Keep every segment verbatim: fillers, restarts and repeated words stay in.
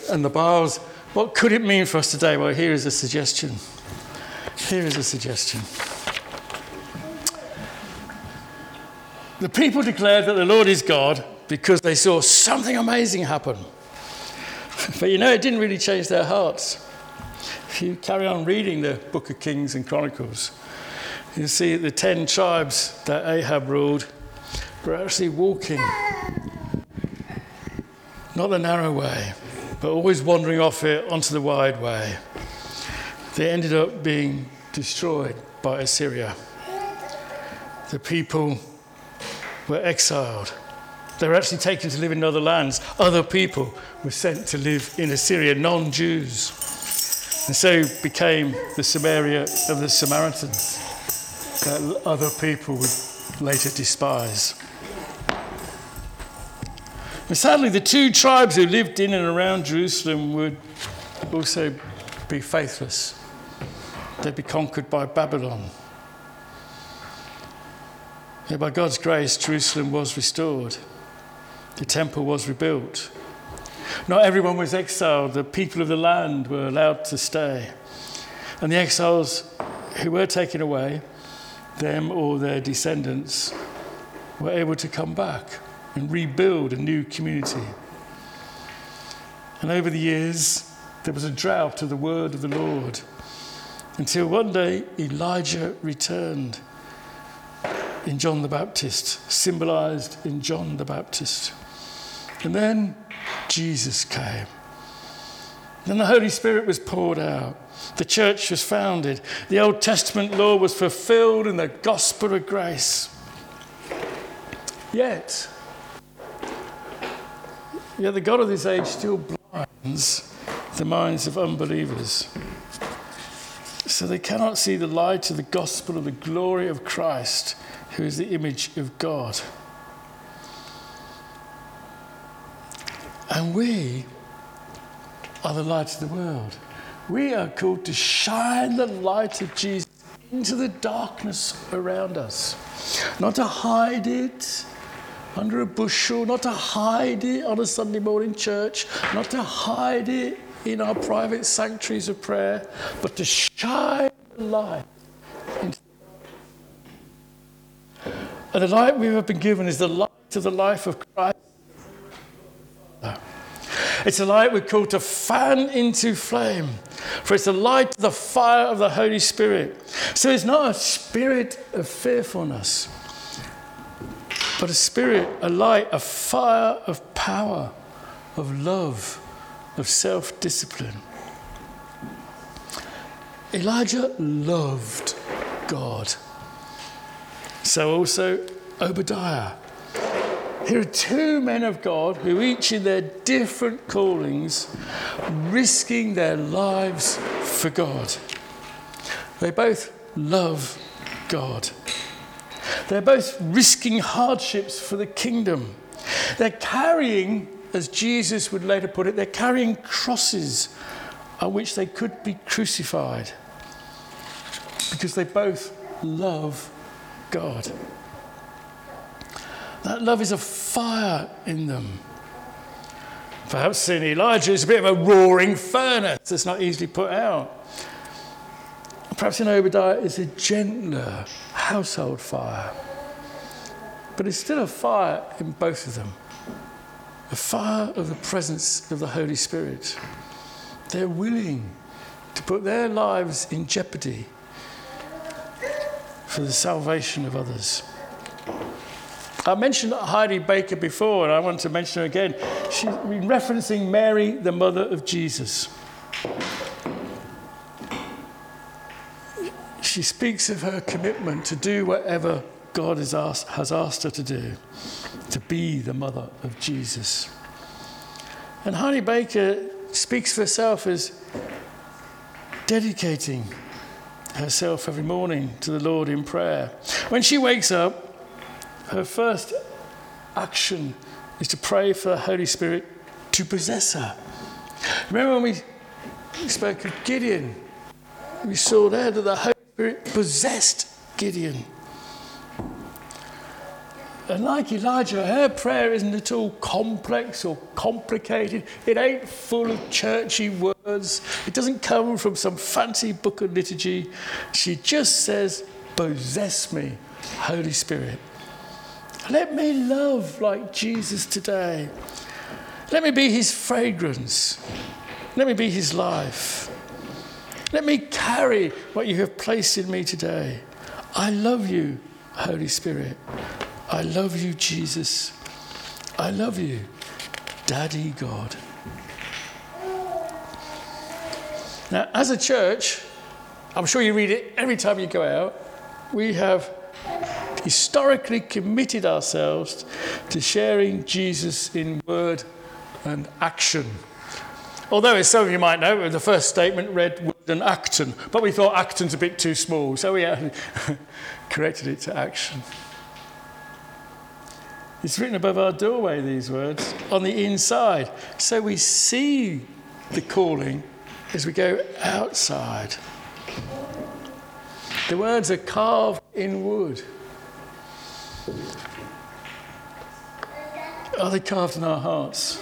and the Baals. What could it mean for us today? Well, here is a suggestion. Here is a suggestion. The people declared that the Lord is God because they saw something amazing happen. But you know, it didn't really change their hearts. If you carry on reading the book of Kings and Chronicles, you'll see that the ten tribes that Ahab ruled were actually walking not the narrow way, but always wandering off it onto the wide way. They ended up being destroyed by Assyria. The people were exiled. They were actually taken to live in other lands. Other people were sent to live in Assyria, non-Jews. And so became the Samaria of the Samaritans that other people would later despise. And sadly, the two tribes who lived in and around Jerusalem would also be faithless. They'd be conquered by Babylon. Yet by God's grace, Jerusalem was restored. The temple was rebuilt. Not everyone was exiled. The people of the land were allowed to stay. And the exiles who were taken away, them or their descendants, were able to come back and rebuild a new community. And over the years, there was a drought to the word of the Lord, until one day Elijah returned in John the Baptist, symbolized in John the Baptist. And then Jesus came. Then the Holy Spirit was poured out. The church was founded. The Old Testament law was fulfilled in the gospel of grace. Yet, yet the God of this age still blinds the minds of unbelievers, so they cannot see the light of the gospel of the glory of Christ, who is the image of God. And we are the light of the world. We are called to shine the light of Jesus into the darkness around us. Not to hide it under a bushel, not to hide it on a Sunday morning church, not to hide it in our private sanctuaries of prayer, but to shine the light into. And the light we have been given is the light of the life of Christ. It's a light we're called to fan into flame, for it's the light of the fire of the Holy Spirit. So it's not a spirit of fearfulness, but a spirit, a light, a fire of power, of love, of self-discipline. Elijah loved God. So also Obadiah. Here are two men of God who each in their different callings risking their lives for God. They both love God. They're both risking hardships for the kingdom. They're carrying, as Jesus would later put it, they're carrying crosses on which they could be crucified because they both love God. That love is a fire in them. Perhaps in Elijah it's a bit of a roaring furnace that's not easily put out. Perhaps in Obadiah it's a gentler household fire. But it's still a fire in both of them. A fire of the presence of the Holy Spirit. They're willing to put their lives in jeopardy for the salvation of others. I mentioned Heidi Baker before, and I want to mention her again. She's been referencing Mary, the mother of Jesus. She speaks of her commitment to do whatever God has asked, has asked her to do, to be the mother of Jesus. And Heidi Baker speaks of herself as dedicating herself every morning to the Lord in prayer. When she wakes up, her first action is to pray for the Holy Spirit to possess her. Remember when we spoke of Gideon? We saw there that the Holy Spirit possessed Gideon. And like Elijah, her prayer isn't at all complex or complicated. It ain't full of churchy words. It doesn't come from some fancy book of liturgy. She just says, possess me, Holy Spirit. Let me love like Jesus today. Let me be his fragrance. Let me be his life. Let me carry what you have placed in me today. I love you, Holy Spirit. I love you, Jesus. I love you, Daddy God. Now, as a church, I'm sure you read it every time you go out, we have historically committed ourselves to sharing Jesus in word and action. Although, as some of you might know, the first statement read word and action, but we thought action's a bit too small, so we corrected it to action. It's written above our doorway, these words, on the inside, so we see the calling as we go outside. The words are carved in wood. Are they carved in our hearts?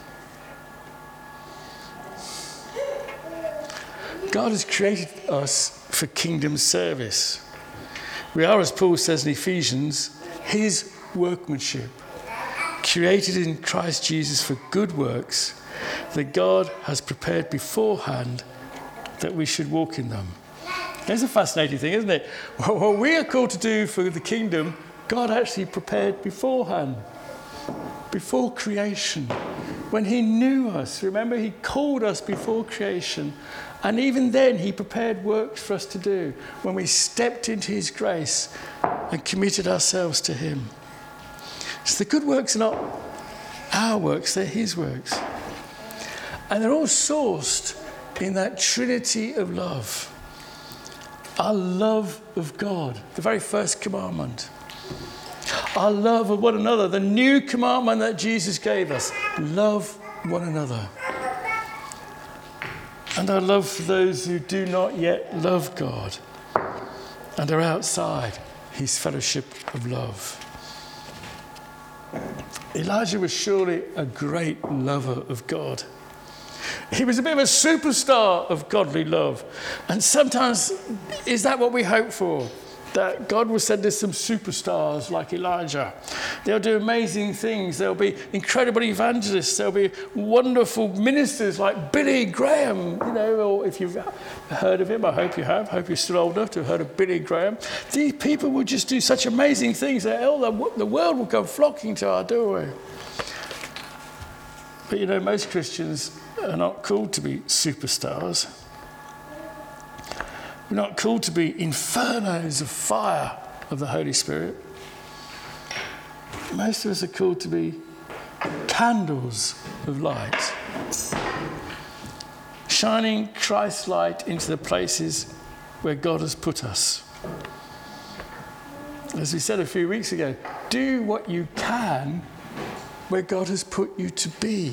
God has created us for kingdom service. We are, as Paul says in Ephesians, his workmanship, created in Christ Jesus for good works that God has prepared beforehand that we should walk in them. That's a fascinating thing, isn't it? What we are called to do for the kingdom, God actually prepared beforehand, before creation. When he knew us, remember, he called us before creation. And even then, he prepared works for us to do when we stepped into his grace and committed ourselves to him. So the good works are not our works, they're his works. And they're all sourced in that trinity of love. Our love of God, the very first commandment. Our love of one another, the new commandment that Jesus gave us. Love one another. And our love for those who do not yet love God and are outside his fellowship of love. Elijah was surely a great lover of God. He was a bit of a superstar of godly love. And sometimes, is that what we hope for? That God will send us some superstars like Elijah. They'll do amazing things. There'll be incredible evangelists. There'll be wonderful ministers like Billy Graham. You know, or if you've heard of him, I hope you have. I hope you're still old enough to have heard of Billy Graham. These people will just do such amazing things that all the, the world will come flocking to our doorway. But you know, most Christians are not called to be superstars. We're not called to be infernos of fire of the Holy Spirit. Most of us are called to be candles of light, shining Christ's light into the places where God has put us. As we said a few weeks ago, do what you can where God has put you to be.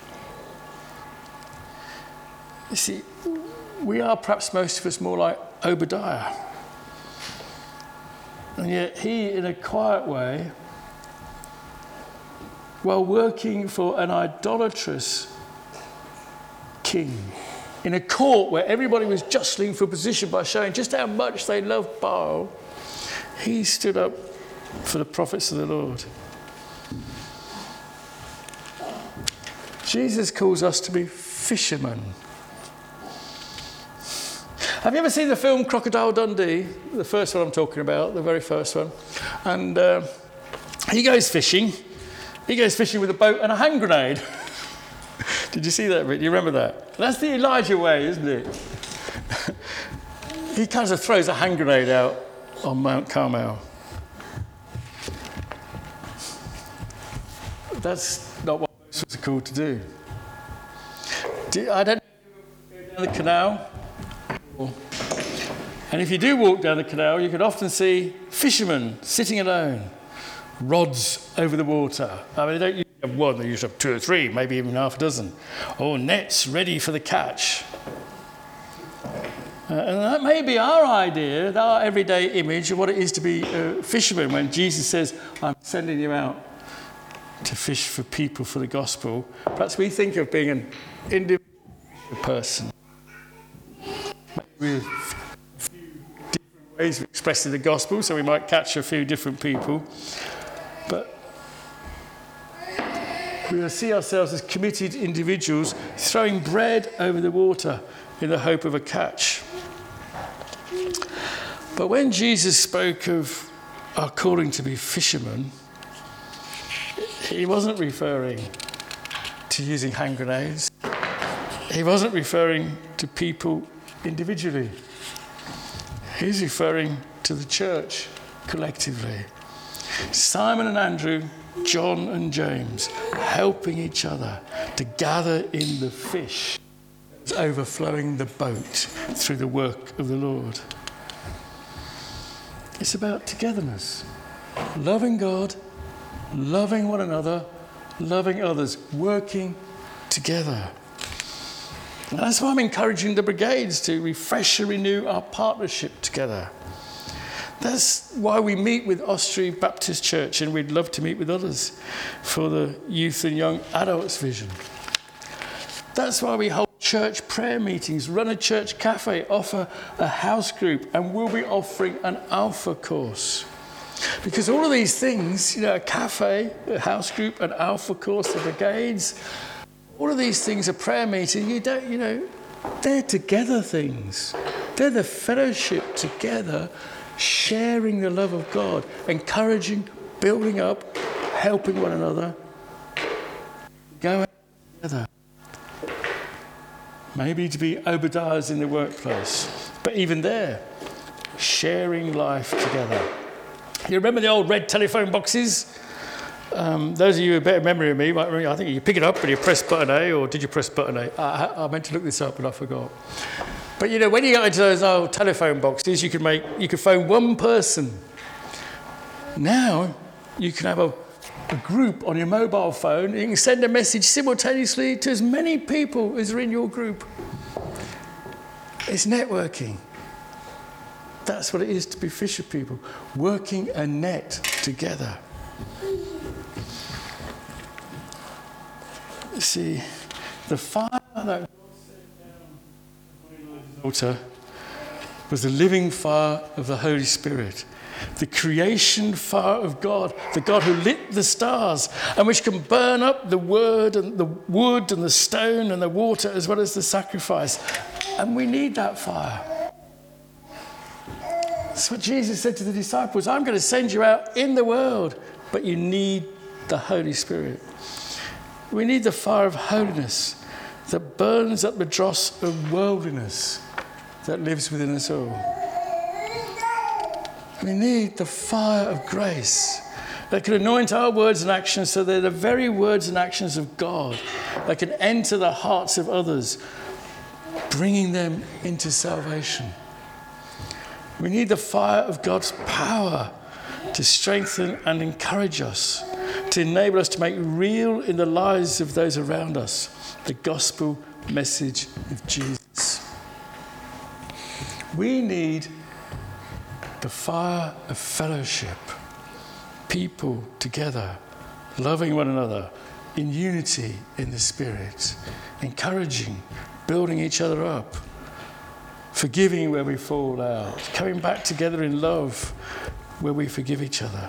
You see, we are perhaps most of us more like Obadiah. And yet he, in a quiet way, while working for an idolatrous king, in a court where everybody was jostling for position by showing just how much they loved Baal, he stood up for the prophets of the Lord. Jesus calls us to be fishermen. Have you ever seen the film Crocodile Dundee? The first one I'm talking about, the very first one. And uh, he goes fishing. He goes fishing with a boat and a hand grenade. Did you see that bit? Do you remember that? That's the Elijah way, isn't it? He kind of throws a hand grenade out on Mount Carmel. That's not what most of us are called to do. do I don't know if you go down the canal. And if you do walk down the canal, you can often see fishermen sitting alone, rods over the water. I mean, they don't usually have one, they usually have two or three, maybe even half a dozen. Or nets ready for the catch. Uh, and that may be our idea, our everyday image of what it is to be a fisherman when Jesus says, I'm sending you out to fish for people for the gospel. Perhaps we think of being an individual person. Maybe with a few different ways of expressing the gospel, so we might catch a few different people. But we will see ourselves as committed individuals throwing bread over the water in the hope of a catch. But when Jesus spoke of our calling to be fishermen, he wasn't referring to using hand grenades. He wasn't referring to people individually. He's referring to the church collectively. Simon and Andrew, John and James, helping each other to gather in the fish that's overflowing the boat through the work of the Lord. It's about togetherness, loving God, loving one another, loving others, working together. And that's why I'm encouraging the brigades to refresh and renew our partnership together. That's why we meet with Osprey Baptist Church, and we'd love to meet with others for the youth and young adults vision. That's why we hold church prayer meetings, run a church cafe, offer a house group, and we'll be offering an Alpha course. Because all of these things, you know, a cafe, a house group, an Alpha course, the brigades, all of these things, a prayer meeting, you don't, you know, they're together things. They're the fellowship together, sharing the love of God, encouraging, building up, helping one another, going together. Maybe to be Obadiahs in the workplace, but even there, sharing life together. You remember the old red telephone boxes? Um, those of you with a better memory of me might remember, I think you pick it up and you press button A, or did you press button A? I, I meant to look this up, but I forgot. But you know, when you got into those old telephone boxes, you could make, you could phone one person. Now, you can have a, a group on your mobile phone. You can send a message simultaneously to as many people as are in your group. It's networking. That's what it is to be fisher people, working a net together. See, the fire that God set down upon Elijah's altar was the living fire of the Holy Spirit, the creation fire of God, the God who lit the stars and which can burn up the word and the wood and the stone and the water as well as the sacrifice. And we need that fire. That's what Jesus said to the disciples. I'm going to send you out in the world, but you need the Holy Spirit. We need the fire of holiness that burns up the dross of worldliness that lives within us all. We need the fire of grace that can anoint our words and actions so they're the very words and actions of God that can enter the hearts of others, bringing them into salvation. We need the fire of God's power to strengthen and encourage us, to enable us to make real in the lives of those around us the gospel message of Jesus. We need the fire of fellowship, people together, loving one another in unity in the Spirit, encouraging, building each other up, forgiving where we fall out, coming back together in love where we forgive each other.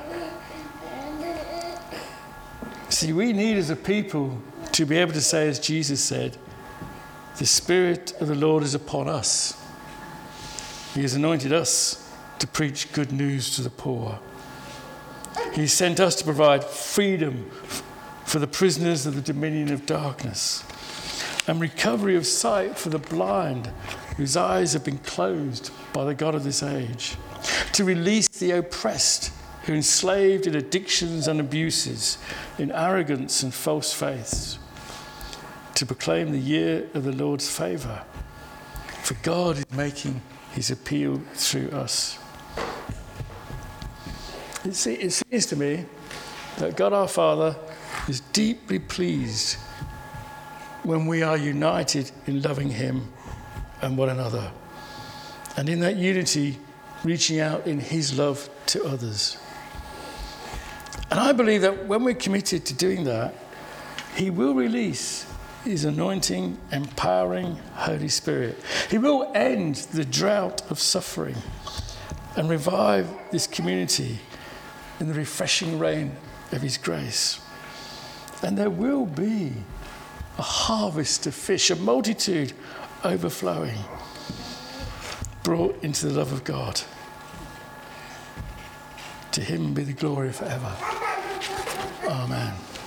See, we need as a people to be able to say, as Jesus said, the Spirit of the Lord is upon us. He has anointed us to preach good news to the poor. He sent us to provide freedom for the prisoners of the dominion of darkness and recovery of sight for the blind whose eyes have been closed by the God of this age, to release the oppressed who are enslaved in addictions and abuses, in arrogance and false faiths, to proclaim the year of the Lord's favour. For God is making his appeal through us. It seems to me that God our Father is deeply pleased when we are united in loving him and one another. And in that unity, reaching out in his love to others. And I believe that when we're committed to doing that, he will release his anointing, empowering Holy Spirit. He will end the drought of suffering and revive this community in the refreshing rain of his grace. And there will be a harvest of fish, a multitude overflowing, brought into the love of God. To him be the glory forever. Amen.